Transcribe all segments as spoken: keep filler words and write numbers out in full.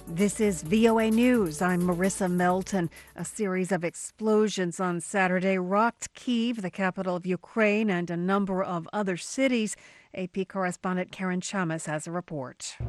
This is V O A News. I'm Marissa Melton. A series of explosions on Saturday rocked Kyiv, the capital of Ukraine, and a number of other cities. A P correspondent Karen Chamas has a report.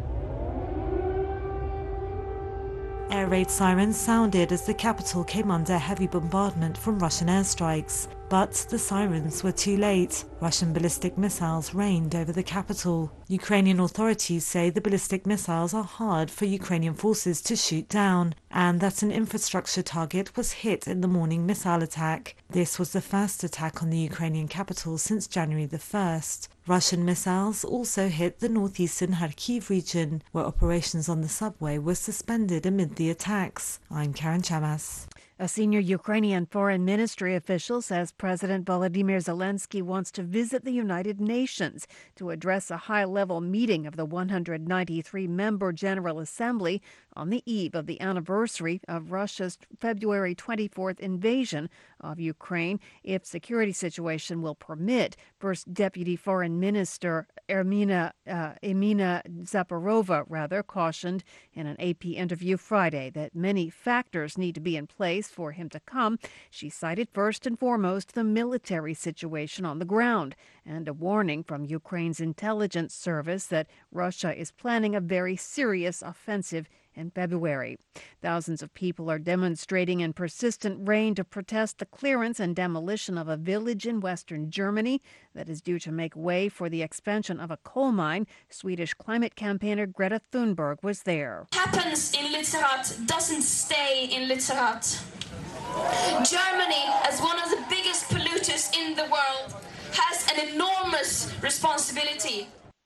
Air raid sirens sounded as the capital came under heavy bombardment from Russian airstrikes. But the sirens were too late. Russian ballistic missiles rained over the capital. Ukrainian authorities say the ballistic missiles are hard for Ukrainian forces to shoot down, and that an infrastructure target was hit in the morning missile attack. This was the first attack on the Ukrainian capital since January the first. Russian missiles also hit the northeastern Kharkiv region, where operations on the subway were suspended amid the attacks. I'm Karen Chamas. A senior Ukrainian foreign ministry official says President Volodymyr Zelensky wants to visit the United Nations to address a high-level meeting of the one hundred ninety-three member General Assembly on the eve of the anniversary of Russia's February twenty-fourth invasion of Ukraine, if security situation will permit. First Deputy Foreign Minister Ermina, uh, Emina Zaporova rather cautioned in an A P interview Friday that many factors need to be in place for him to come. She cited first and foremost the military situation on the ground and a warning from Ukraine's intelligence service that Russia is planning a very serious offensive in February. Thousands of people are demonstrating in persistent rain to protest the clearance and demolition of a village in western Germany that is due to make way for the expansion of a coal mine. Swedish climate campaigner Greta Thunberg was there. Happens in Lützerath doesn't stay in Lützerath. Germany, as one of the biggest polluters in the world, has an enormous responsibility.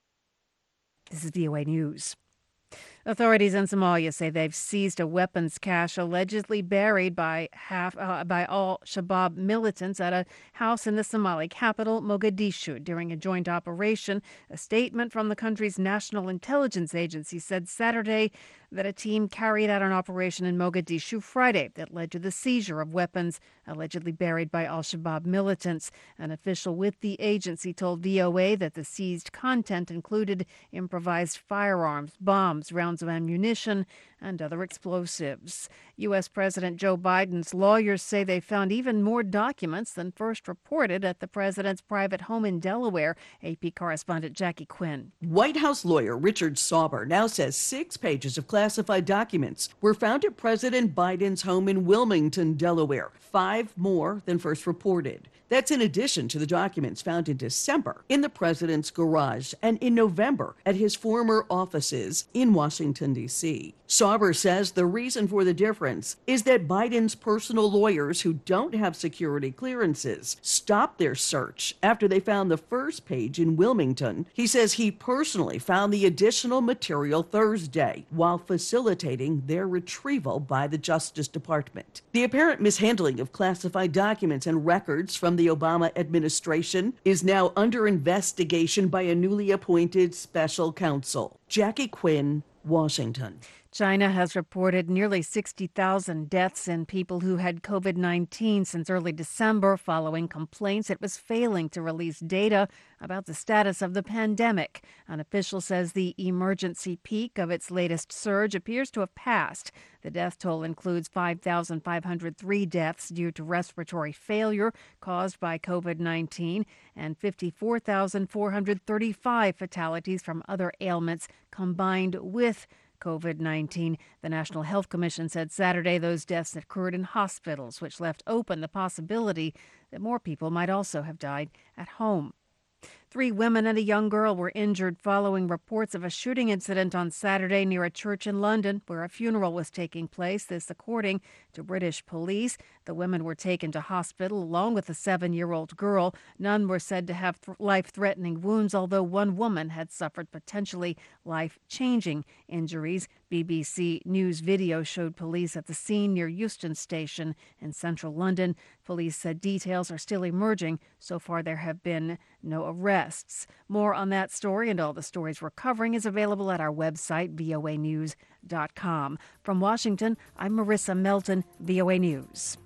This is V O A News. Authorities in Somalia say they've seized a weapons cache allegedly buried by half uh, by al-Shabaab militants at a house in the Somali capital, Mogadishu, during a joint operation. A statement from the country's national intelligence agency said Saturday that a team carried out an operation in Mogadishu Friday that led to the seizure of weapons allegedly buried by al-Shabaab militants. An official with the agency told V O A that the seized content included improvised firearms, bombs, rounds of ammunition, and other explosives. U S. President Joe Biden's lawyers say they found even more documents than first reported at the president's private home in Delaware. A P correspondent Jackie Quinn. White House lawyer Richard Sauber now says six pages of classified documents were found at President Biden's home in Wilmington, Delaware, five more than first reported. That's in addition to the documents found in December in the president's garage and in November at his former offices in Washington, D C. Sauber says the reason for the difference is that Biden's personal lawyers who don't have security clearances stopped their search after they found the first page in Wilmington. He says he personally found the additional material Thursday while facilitating their retrieval by the Justice Department. The apparent mishandling of classified documents and records from the Obama administration is now under investigation by a newly appointed special counsel. Jackie Quinn, Washington. China has reported nearly sixty thousand deaths in people who had COVID nineteen since early December, following complaints it was failing to release data about the status of the pandemic. An official says the emergency peak of its latest surge appears to have passed. The death toll includes five thousand five hundred three deaths due to respiratory failure caused by COVID nineteen and fifty-four thousand four hundred thirty-five fatalities from other ailments combined with COVID nineteen. The National Health Commission said Saturday those deaths occurred in hospitals, which left open the possibility that more people might also have died at home. Three women and a young girl were injured following reports of a shooting incident on Saturday near a church in London where a funeral was taking place. This according to British police. The women were taken to hospital along with a seven-year-old girl. None were said to have th- life-threatening wounds, although one woman had suffered potentially life-changing injuries. B B C News video showed police at the scene near Euston Station in central London. Police said details are still emerging. So far, there have been no arrests. More on that story and all the stories we're covering is available at our website, V O A news dot com. From Washington, I'm Marissa Melton, V O A News.